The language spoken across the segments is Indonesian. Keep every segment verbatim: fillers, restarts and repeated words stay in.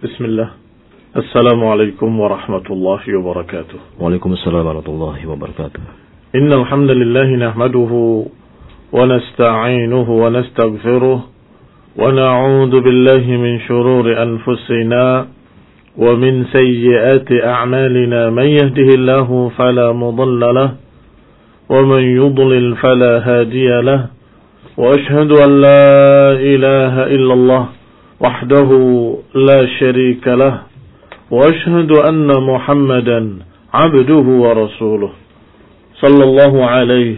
بسم الله. السلام عليكم ورحمة الله وبركاته. وعليكم السلام ورحمة الله وبركاته. إن الحمد لله نحمده ونستعينه ونستغفره ونعوذ بالله من شرور أنفسنا ومن سيئات أعمالنا. من يهده الله فلا مضل له ومن يضلل فلا هادي له وأشهد أن لا إله إلا الله وحده لا شريك له وأشهد أن محمدا عبده ورسوله صلى الله عليه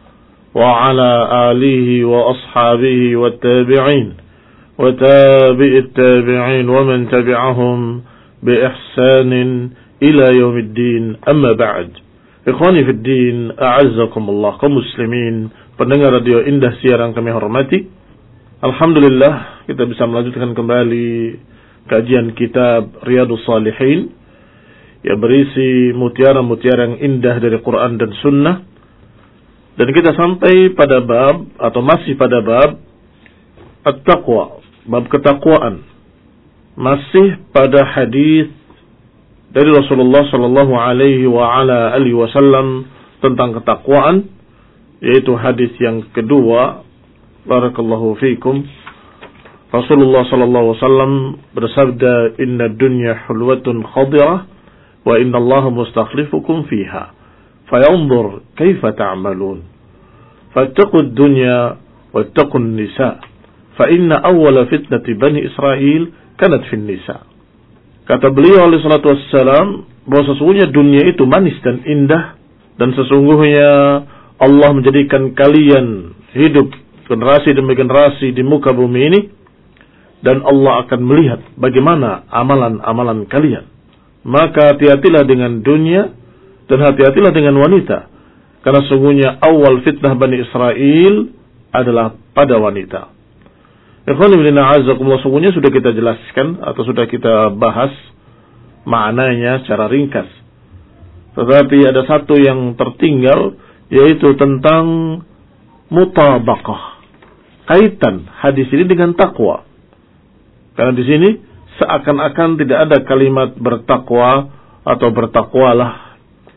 وعلى آله وأصحابه والتابعين وتابع التابعين ومن تبعهم بإحسان إلى يوم الدين. أما بعد, ikhwani fi din, a'azzakumullah, kaum muslimin, pendengar radio Indah siaran kami hormati. Alhamdulillah kita bisa melanjutkan kembali kajian kitab Riyadhus Shalihin yang berisi mutiara-mutiara yang indah dari Quran dan Sunnah. Dan kita sampai pada bab atau masih pada bab at-taqwa, bab ketakwaan. Masih pada hadis dari Rasulullah sallallahu alaihi wa ala alihi wasallam tentang ketakwaan, yaitu hadis yang kedua. Barakallahu fiikum. Rasulullah sallallahu alaihi wasallam bersabda, "Inna dunya hulwatun khadirah wa inna Allah mustakhlifukum fiha. Fayanzur kaifa ta'malun. Fattaqud dunya wattaqun nisa. Fa inna awwala fitnati bani Israil kanat fin nisa." Kata beliau alaihi salatu wassalam bahwa sesungguhnya dunia itu manis dan indah, dan sesungguhnya Allah menjadikan kalian hidup generasi demi generasi di muka bumi ini, dan Allah akan melihat bagaimana amalan-amalan kalian. Maka hati-hatilah dengan dunia dan hati-hatilah dengan wanita, karena sesungguhnya awal fitnah Bani Israel adalah pada wanita. Ikhwan fillah a'azzakumullah, sesungguhnya sudah kita jelaskan atau sudah kita bahas maknanya secara ringkas. Tetapi ada satu yang tertinggal, yaitu tentang mutabaqah, kaitan hadis ini dengan takwa. Karena di sini seakan-akan tidak ada kalimat bertakwa atau bertakwalah,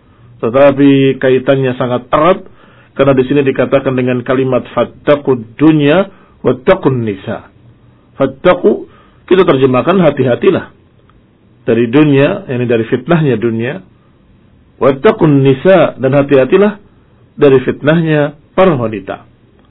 tetapi kaitannya sangat erat, karena di sini dikatakan dengan kalimat fattaqud dunya wattaqun nisa. Fattaqu kita terjemahkan hati-hatilah dari dunia, ini dari fitnahnya dunia. Wattaqun nisa, dan hati-hatilah dari fitnahnya para wanita.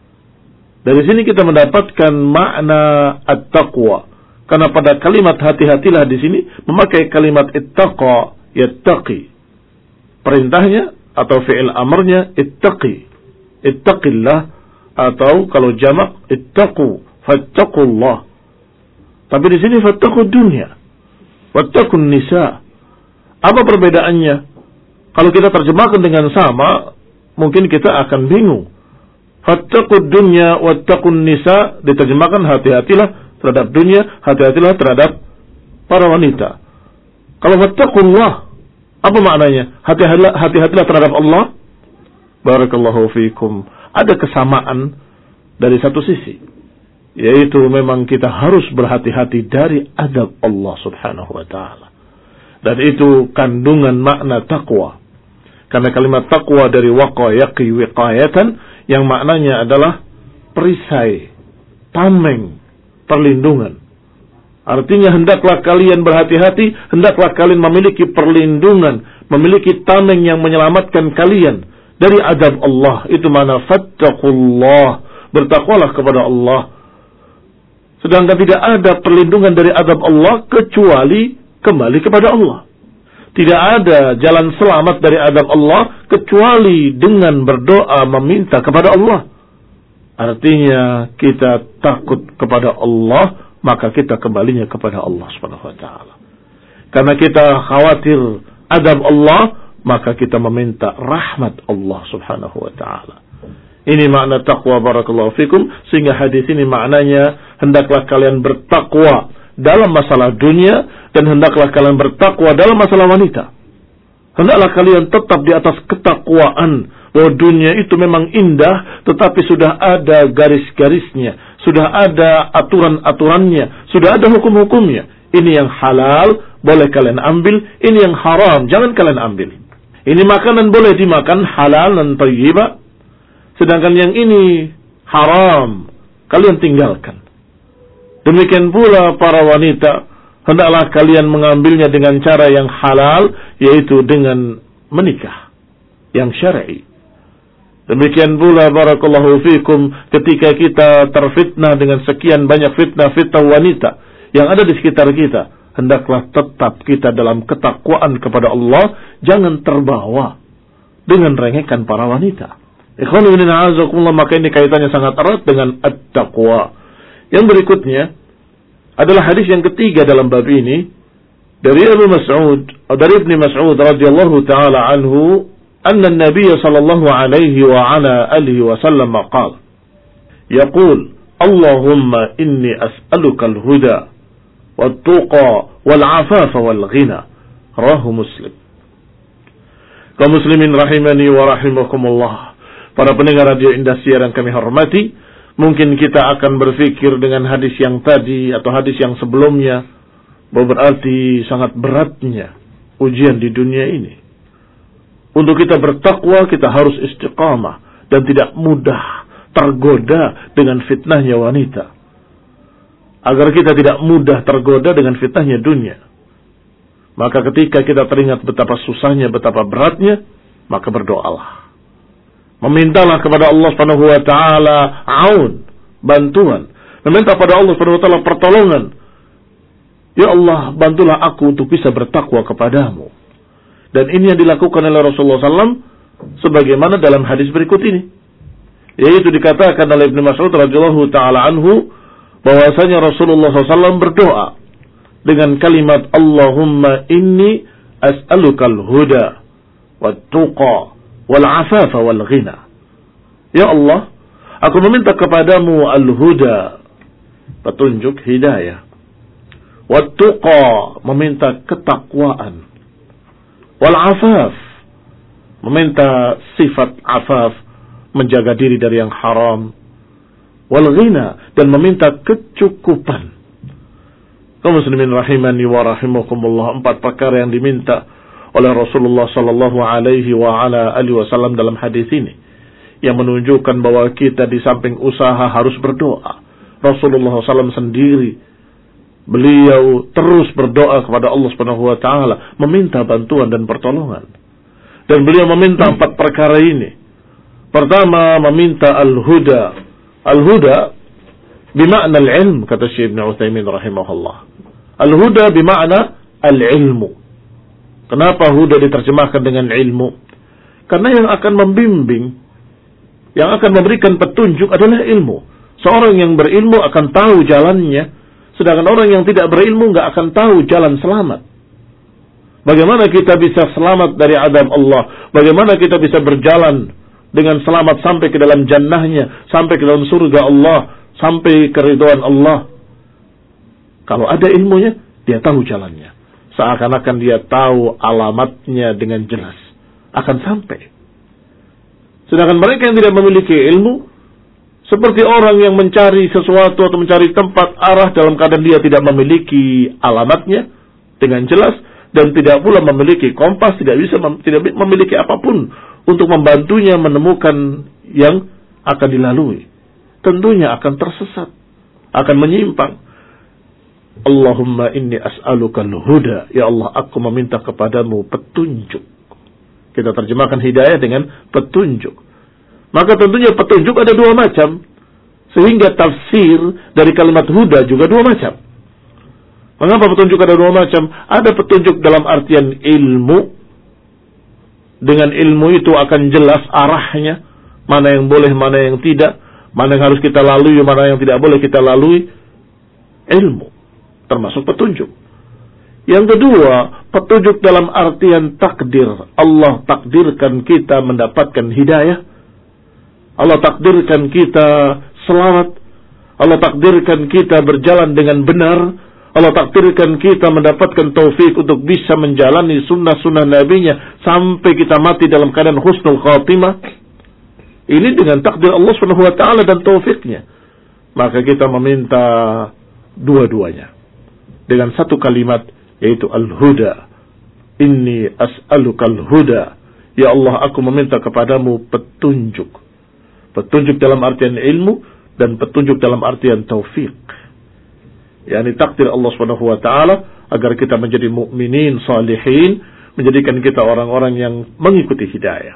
Dari sini kita mendapatkan makna at-taqwa, karena pada kalimat hati-hatilah di sini memakai kalimat ittaqa, yattaqi. Perintahnya atau fi'il amrnya ittaqi, ittaqillah, atau kalau jamak ittaqu, fattaqullah. Tapi di sini fattaqud dunya wattaqun nisa. Apa perbedaannya? Kalau kita terjemahkan dengan sama, mungkin kita akan bingung. Fattaqud dunya wattaqun nisa diterjemahkan hati-hatilah terhadap dunia, hati-hatilah terhadap para wanita. Kalau fattaqullah, apa maknanya? Hati-hatilah, hati-hatilah terhadap Allah. Barakallahu fiikum. Ada kesamaan dari satu sisi, yaitu memang kita harus berhati-hati dari adab Allah subhanahu wa ta'ala. Dan itu kandungan makna taqwa. Karena kalimat taqwa dari waqa yaqi wiqayatan, yang maknanya adalah perisai, tameng, perlindungan. Artinya hendaklah kalian berhati-hati, hendaklah kalian memiliki perlindungan, memiliki tameng yang menyelamatkan kalian dari adab Allah. Itu makna fattaqullah, bertakwalah kepada Allah. Sedangkan tidak ada perlindungan dari adab Allah kecuali kembali kepada Allah. Tidak ada jalan selamat dari adab Allah kecuali dengan berdoa meminta kepada Allah. Artinya kita takut kepada Allah, maka kita kembalinya kepada Allah subhanahu wa ta'ala. Karena kita khawatir adab Allah, maka kita meminta rahmat Allah subhanahu wa ta'ala. Ini makna taqwa, barakallahu fikum. Sehingga hadis ini maknanya hendaklah kalian bertakwa dalam masalah dunia, dan hendaklah kalian bertakwa dalam masalah wanita. Hendaklah kalian tetap di atas ketakwaan, bahwa dunia itu memang indah, tetapi sudah ada garis-garisnya, sudah ada aturan-aturannya, sudah ada hukum-hukumnya. Ini yang halal, boleh kalian ambil. Ini yang haram, jangan kalian ambil. Ini makanan boleh dimakan, halal dan thayyibah. Sedangkan yang ini haram, kalian tinggalkan. Demikian pula para wanita, hendaklah kalian mengambilnya dengan cara yang halal, yaitu dengan menikah yang syar'i. Demikian pula barakallahu fikum, ketika kita terfitnah dengan sekian banyak fitnah-fitnah wanita yang ada di sekitar kita, hendaklah tetap kita dalam ketakwaan kepada Allah, jangan terbawa dengan rengekan para wanita. Ikhwan fillah a'azakumullah, maka ini kaitannya sangat erat dengan at-taqwa. Yang berikutnya adalah hadis yang ketiga dalam bab ini dari Abu Mas'ud, dari Ibnu Mas'ud radhiyallahu taala anhu, anna an-nabiy sallallahu alaihi wa ala alihi wa sallam qala, yaqul Allahumma inni as'aluka al-huda wat-tuqa wal-'afafa wal-ghina. Rawahu Muslim. Kaum muslimin rahimani wa rahimakumullah. Para pendengar radio Indah Siar yang kami hormati, mungkin kita akan berpikir dengan hadis yang tadi atau hadis yang sebelumnya, bahwa berarti sangat beratnya ujian di dunia ini. Untuk kita bertakwa, kita harus istiqamah dan tidak mudah tergoda dengan fitnahnya wanita. Agar kita tidak mudah tergoda dengan fitnahnya dunia. Maka ketika kita teringat betapa susahnya, betapa beratnya, maka berdoalah. Memintalah kepada Allah Subhanahu wa taala aun, bantuan. Meminta pada Allah Subhanahu wa taala pertolongan. Ya Allah, bantulah aku untuk bisa bertakwa kepadamu. Dan ini yang dilakukan oleh Rasulullah sallallahu alaihi wasallam sebagaimana dalam hadis berikut ini. Yaitu dikatakan oleh Ibnu Mas'ud radhiyallahu taala anhu bahwasanya Rasulullah sallallahu alaihi wasallam berdoa dengan kalimat Allahumma inni as'alukal huda wat-tuqa wal-'afafa wal-ghina. Ya Allah, aku meminta kepadamu al-huda, petunjuk, hidayah. Wat-tuqa, meminta ketakwaan. Wal-'afaf, meminta sifat afaf, menjaga diri dari yang haram. Wal-ghina, dan meminta kecukupan. Kaum muslimin rahimani wa rahimakumullah, empat perkara yang diminta oleh Rasulullah sallallahu alaihi wa ala alihi wasallam dalam hadis ini, yang menunjukkan bahwa kita di samping usaha harus berdoa. Rasulullah sallallahu alaihi wasallam sendiri, beliau terus berdoa kepada Allah Subhanahu wa taala, meminta bantuan dan pertolongan. Dan beliau meminta empat perkara ini. Pertama, meminta al-huda. Al-huda bimakna al-ilm, kata Syekh Ibnu Utsaimin rahimahullah. Al-huda bimakna al-ilmu. Kenapa huda diterjemahkan dengan ilmu? Karena yang akan membimbing, yang akan memberikan petunjuk adalah ilmu. Seorang yang berilmu akan tahu jalannya, sedangkan orang yang tidak berilmu nggak akan tahu jalan selamat. Bagaimana kita bisa selamat dari azab Allah? Bagaimana kita bisa berjalan dengan selamat sampai ke dalam jannahnya, sampai ke dalam surga Allah, sampai ke ridwan Allah? Kalau ada ilmunya, dia tahu jalannya. Seakan-akan dia tahu alamatnya dengan jelas, akan sampai. Sedangkan mereka yang tidak memiliki ilmu, seperti orang yang mencari sesuatu atau mencari tempat arah dalam keadaan dia tidak memiliki alamatnya dengan jelas, dan tidak pula memiliki kompas, tidak bisa tidak memiliki apapun untuk membantunya menemukan yang akan dilalui. Tentunya akan tersesat, akan menyimpang. Allahumma inni as'alukal huda. Ya Allah, aku meminta kepadamu petunjuk. Kita terjemahkan hidayah dengan petunjuk. Maka tentunya petunjuk ada dua macam. Sehingga tafsir dari kalimat huda juga dua macam. Mengapa petunjuk ada dua macam? Ada petunjuk dalam artian ilmu. Dengan ilmu itu akan jelas arahnya. Mana yang boleh, mana yang tidak. Mana yang harus kita lalui, mana yang tidak boleh kita lalui. Ilmu. Termasuk petunjuk. Yang kedua, petunjuk dalam artian takdir. Allah takdirkan kita mendapatkan hidayah. Allah takdirkan kita selamat. Allah takdirkan kita berjalan dengan benar. Allah takdirkan kita mendapatkan taufik untuk bisa menjalani sunnah-sunnah nabinya sampai kita mati dalam keadaan husnul khatimah. Ini dengan takdir Allah subhanahu wa taala dan taufiknya. Maka kita meminta dua-duanya. dengan satu kalimat, yaitu al-huda. Inni as'alukal huda. Ya Allah, aku meminta kepadamu petunjuk. Petunjuk dalam artian ilmu dan petunjuk dalam artian taufik. yakni takdir Allah Subhanahu wa taala agar kita menjadi mukminin salihin, menjadikan kita orang-orang yang mengikuti hidayah.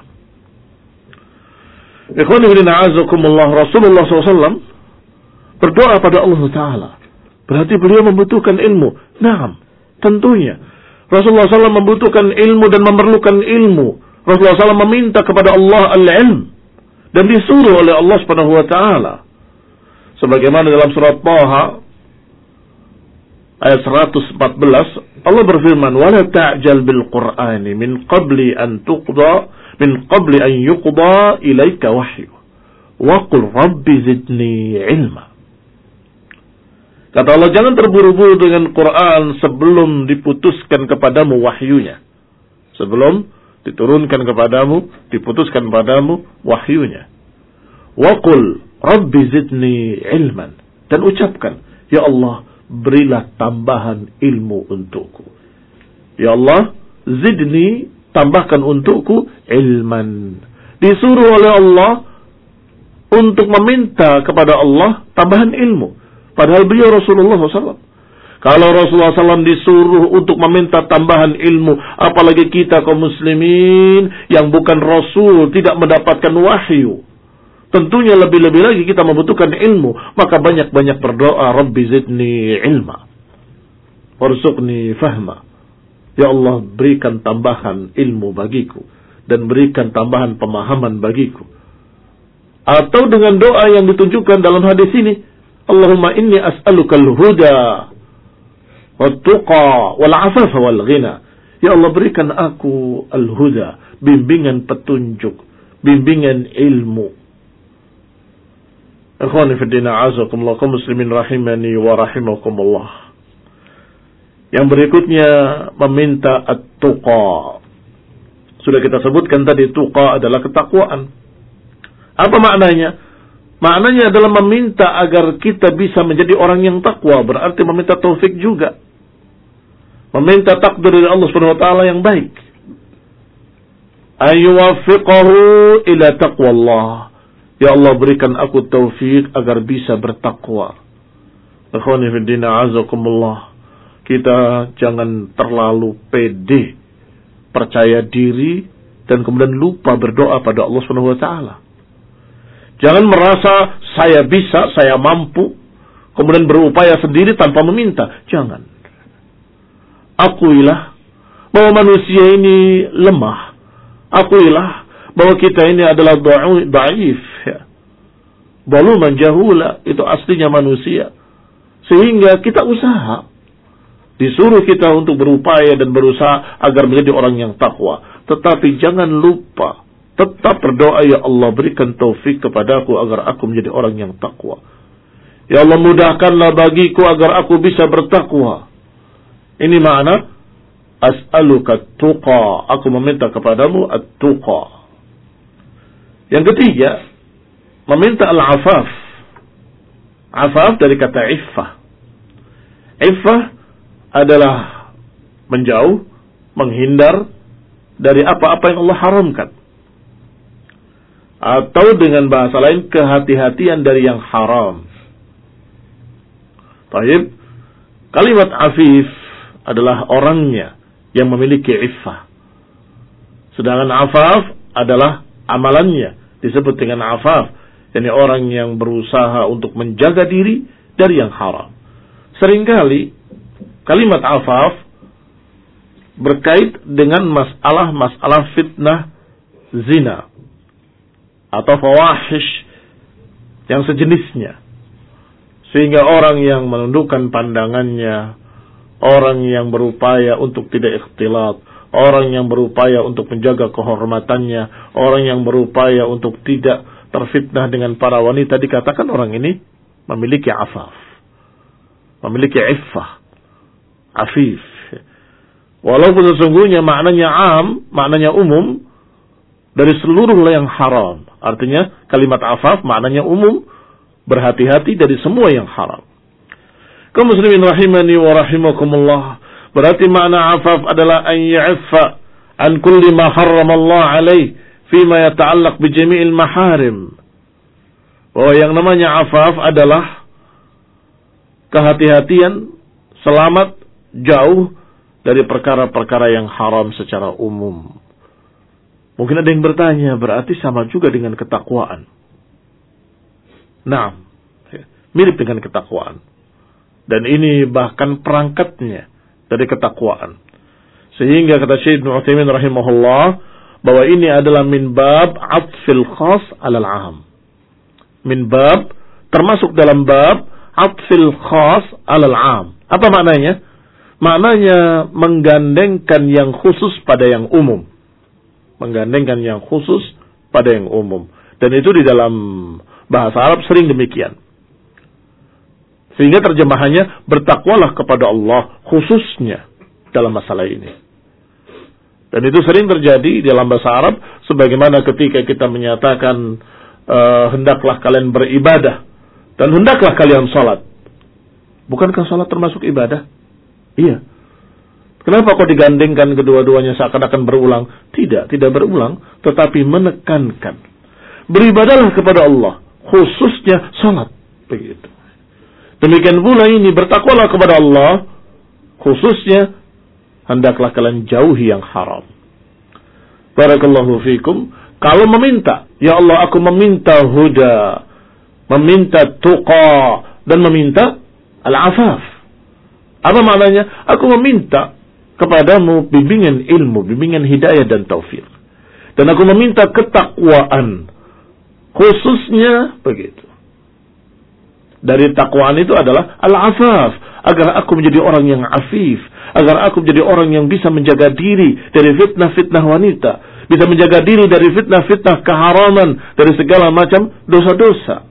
Ikhwani fillah, a'azakumullah, Rasulullah shallallahu alaihi wasallam berdoa pada Allah Taala. Berarti beliau membutuhkan ilmu. Naam, tentunya. Rasulullah shallallahu alaihi wasallam membutuhkan ilmu dan memerlukan ilmu. Rasulullah shallallahu alaihi wasallam meminta kepada Allah al-ilm. Dan disuruh oleh Allah Subhanahu wa Taala. Sebagaimana dalam surat Taha ayat seratus empat belas, Allah berfirman, "Wala ta'jal bil Qur'ani min qabli an tuqda min qabli an yuqda ilaika wahyu. Wa qul rabbi zidni ilma." Kata Allah, jangan terburu-buru dengan Quran sebelum diputuskan kepadamu wahyunya. Sebelum diturunkan kepadamu, diputuskan kepadamu wahyunya. Wa qul rabbi zidni ilman. Dan ucapkan, ya Allah, berilah tambahan ilmu untukku. Ya Allah, zidni, tambahkan untukku ilman. Disuruh oleh Allah untuk meminta kepada Allah tambahan ilmu. Padahal beliau Rasulullah shallallahu alaihi wasallam. Kalau Rasulullah shallallahu alaihi wasallam disuruh untuk meminta tambahan ilmu, apalagi kita kaum muslimin yang bukan Rasul, tidak mendapatkan wahyu, tentunya lebih-lebih lagi kita membutuhkan ilmu. Maka banyak-banyak berdoa, Rabbi zidni ilma, warzuqni fahma. Ya Allah, berikan tambahan ilmu bagiku dan berikan tambahan pemahaman bagiku. Atau dengan doa yang ditunjukkan dalam hadis ini, Allahumma inni as'alukal huda wat-tuqa wal-'afafa wal-ghina. Ya Allah, berikan aku al-huda, bimbingan petunjuk, bimbingan ilmu. Ikhwani fi din, a'azakumullah, kaum muslimin rahimani wa rahimakumullah. Yang berikutnya meminta at-tuqa. Sudah kita sebutkan tadi, tuqa adalah ketakwaan. Apa maknanya? Maknanya adalah meminta agar kita bisa menjadi orang yang takwa. Berarti meminta taufik juga. Meminta takdir dari Allah Subhanahu wa taala yang baik. Ayyuwaffiqahu ila taqwallah. Ya Allah, berikan aku taufik agar bisa bertakwa. Ikhwani fi din, a'azakumullah. Kita jangan terlalu pede, percaya diri, dan kemudian lupa berdoa pada Allah Subhanahu wa taala. Jangan merasa saya bisa, saya mampu, kemudian berupaya sendiri tanpa meminta. Jangan. Akuilah bahwa manusia ini lemah. Akuilah bahwa kita ini adalah dhaif. Baluman jahula, itu aslinya manusia. Sehingga kita usaha. Disuruh kita untuk berupaya dan berusaha agar menjadi orang yang takwa. Tetapi jangan lupa, tetap berdoa, ya Allah, berikan taufik kepadaku agar aku menjadi orang yang takwa. Ya Allah, mudahkanlah bagiku agar aku bisa bertakwa. Ini makna as'aluka tuqa, aku meminta kepadamu at-tuqa. Yang ketiga, meminta al-afaf. Afaf dari kata iffah. Iffah adalah menjauh, menghindar dari apa-apa yang Allah haramkan. Atau dengan bahasa lain, kehati-hatian dari yang haram. Baik, kalimat afif adalah orangnya yang memiliki iffah. Sedangkan afaf adalah amalannya, disebut dengan afaf, yakni orang yang berusaha untuk menjaga diri dari yang haram. Seringkali kalimat afaf berkait dengan masalah-masalah fitnah zina atau fawahish yang sejenisnya. Sehingga orang yang menundukkan pandangannya, orang yang berupaya untuk tidak ikhtilat, orang yang berupaya untuk menjaga kehormatannya, orang yang berupaya untuk tidak terfitnah dengan para wanita, dikatakan orang ini memiliki afaf, memiliki iffah, afif. Walaupun sesungguhnya maknanya am, maknanya umum, dari seluruh yang haram. Artinya kalimat afaf maknanya umum, berhati-hati dari semua yang haram. Kaum muslimin rahimani wa rahimakumullah. Berarti makna afaf adalah an ya'affa an kulli ma harrama Allah alaih fima yata'allaq bi jami'il maharim. Bahwa yang namanya afaf adalah kehati-hatian, selamat, jauh dari perkara-perkara yang haram secara umum. Mungkin ada yang bertanya, berarti sama juga dengan ketakwaan. Nah, mirip dengan ketakwaan. Dan ini bahkan perangkatnya dari ketakwaan. Sehingga kata Syekh Ibnu Utsaimin rahimahullah, bahwa ini adalah min bab atfil khas alal am. Min bab, termasuk dalam bab atfil khas alal am. Apa maknanya? Maknanya menggandengkan yang khusus pada yang umum. Menggandengkan yang khusus pada yang umum. Dan itu di dalam bahasa Arab sering demikian. Sehingga terjemahannya, bertakwalah kepada Allah khususnya dalam masalah ini. Dan itu sering terjadi dalam bahasa Arab, sebagaimana ketika kita menyatakan, uh, hendaklah kalian beribadah, dan hendaklah kalian sholat. Bukankah sholat termasuk ibadah? Iya. Kenapa kok digandengkan kedua-duanya seakan-akan berulang? Tidak, tidak berulang, tetapi menekankan. Beribadahlah kepada Allah, khususnya sholat. Begitu. Demikian pula ini, bertakwalah kepada Allah, khususnya hendaklah kalian jauhi yang haram. Barakallahu fikum. Kalau meminta, ya Allah aku meminta huda, meminta tuqa, dan meminta al-afaf. Apa maknanya? Aku meminta kepadamu bimbingan ilmu, bimbingan hidayah dan taufik. Dan aku meminta ketakwaan, khususnya begitu. Dari takwaan itu adalah al-afaf, agar aku menjadi orang yang afif, agar aku menjadi orang yang bisa menjaga diri dari fitnah-fitnah wanita, bisa menjaga diri dari fitnah-fitnah keharaman, dari segala macam dosa-dosa.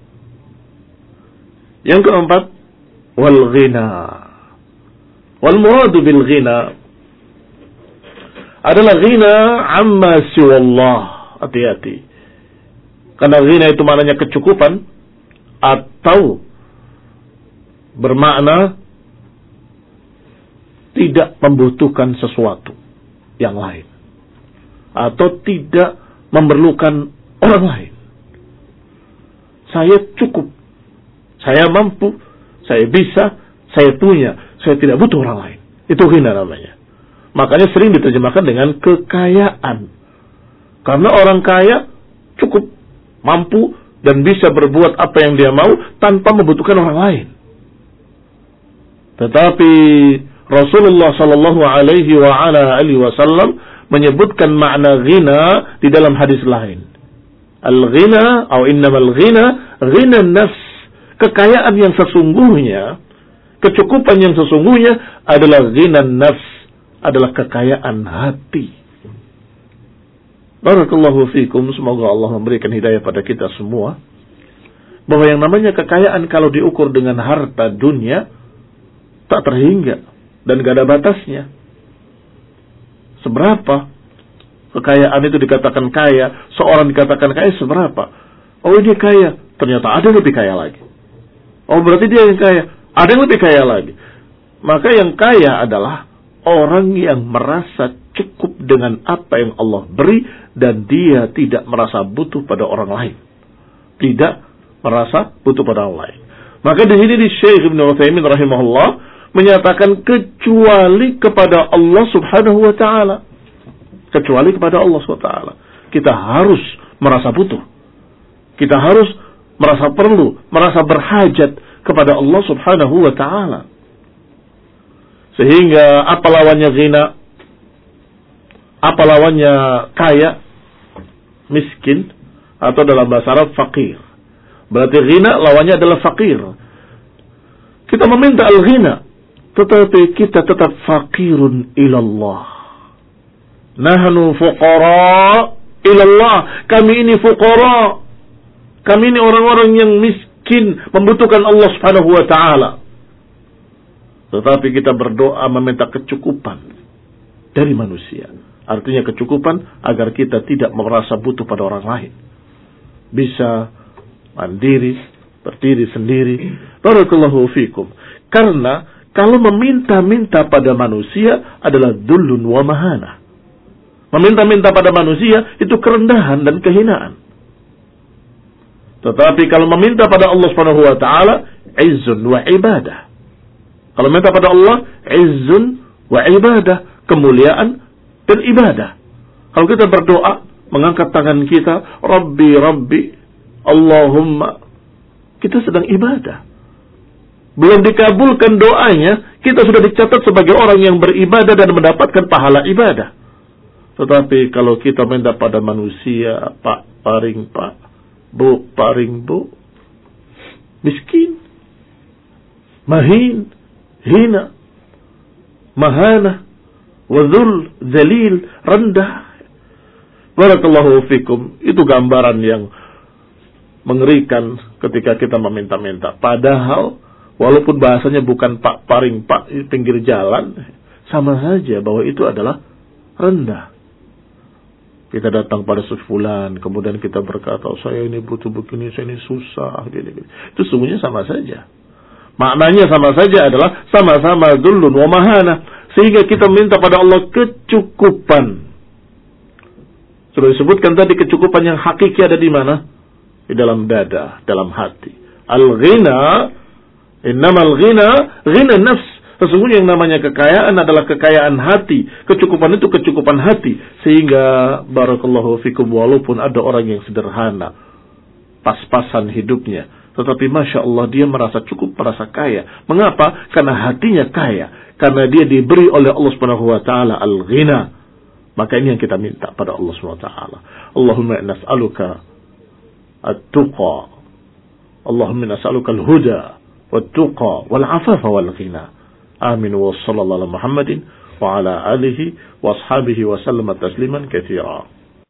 Yang keempat, wal ghina. Wal muradu bil ghina adalah ghina amma siwallah. Hati-hati. Karena ghina itu maknanya kecukupan atau bermakna tidak membutuhkan sesuatu yang lain, atau tidak memerlukan orang lain. Saya cukup, saya mampu, saya bisa, saya punya, saya tidak butuh orang lain. Itu ghina namanya. Makanya sering diterjemahkan dengan kekayaan. Karena orang kaya cukup, mampu, dan bisa berbuat apa yang dia mau tanpa membutuhkan orang lain. Tetapi Rasulullah sallallahu alaihi wa ala alihi wasallam menyebutkan makna ghina di dalam hadis lain. Al-ghina atau innamal ghina ghina nafs. Kekayaan yang sesungguhnya, kecukupan yang sesungguhnya adalah ghina nafs, adalah kekayaan hati. Barakallahu fikum, semoga Allah memberikan hidayah pada kita semua. Bahwa yang namanya kekayaan kalau diukur dengan harta dunia tak terhingga dan gak ada batasnya. Seberapa kekayaan itu dikatakan kaya, seorang dikatakan kaya seberapa? Oh dia kaya, ternyata ada yang lebih kaya lagi. Oh berarti dia yang kaya, ada yang lebih kaya lagi. Maka yang kaya adalah orang yang merasa cukup dengan apa yang Allah beri dan dia tidak merasa butuh pada orang lain. Tidak merasa butuh pada orang lain. Maka di sini di Syekh Ibnu Utsaimin rahimahullah menyatakan kecuali kepada Allah Subhanahu wa taala. Kecuali kepada Allah Subhanahu wa taala. Kita harus merasa butuh. Kita harus merasa perlu, merasa berhajat kepada Allah Subhanahu wa taala. Sehingga apa lawannya ghina? Apa lawannya kaya? Miskin, atau dalam bahasa Arab fakir. Berarti ghina lawannya adalah fakir. Kita meminta al-ghina, tetapi kita tetap fakirun ilallah. Nahnu fuqara ilallah. Kami ini fuqara. Kami ini orang-orang yang miskin, membutuhkan Allah Subhanahu wa taala. Tetapi kita berdoa meminta kecukupan dari manusia. Artinya kecukupan agar kita tidak merasa butuh pada orang lain. Bisa mandiri, berdiri sendiri. Barakallahu fikum. Karena kalau meminta-minta pada manusia adalah dhullun wa mahana. Meminta-minta pada manusia itu kerendahan dan kehinaan. Tetapi kalau meminta pada Allah Subhanahu wa taala, izzun wa ibadah. Kalau minta pada Allah, izzun wa ibadah, kemuliaan dan ibadah. Kalau kita berdoa, mengangkat tangan kita, Rabbi, Rabbi, Allahumma, kita sedang ibadah. Belum dikabulkan doanya, kita sudah dicatat sebagai orang yang beribadah dan mendapatkan pahala ibadah. Tetapi kalau kita minta pada manusia, Pak, paring Pak, Bu, paring Bu, miskin, mahin, hina, mahana, wadzul, zalil, rendah. Barakallahu fikum. Itu gambaran yang mengerikan ketika kita meminta-minta. Padahal walaupun bahasanya bukan Pak paring Pak pinggir jalan, sama saja bahwa itu adalah rendah. Kita datang pada sefulan, kemudian kita berkata, saya ini butuh begini, saya ini susah, gini, gini. Itu sungguhnya sama saja. Maknanya sama saja adalah sama-sama dhullun wa mahana. Sehingga kita minta pada Allah kecukupan. Sudah disebutkan tadi kecukupan yang hakiki ada di mana? Di dalam dada, dalam hati. Al-ghina, innamal ghina, ghina nafs. Sesungguhnya yang namanya kekayaan adalah kekayaan hati. Kecukupan itu kecukupan hati. Sehingga barakallahu fikum, walaupun ada orang yang sederhana, pas-pasan hidupnya, tetapi Masya Allah dia merasa cukup, merasa kaya. Mengapa? Karena hatinya kaya. Karena dia diberi oleh Allah Subhanahu wa taala al-ghina. Maka ini yang kita minta pada Allah Subhanahu wa taala. Allahumma nas'aluka at-tuqa. Allahumma nas'aluka al-huda wat-tuqa wal-afafa wal-ghina. Amin wa sallallahu ala Muhammadin wa ala alihi wa ashabihi wa sallama tasliman katsira.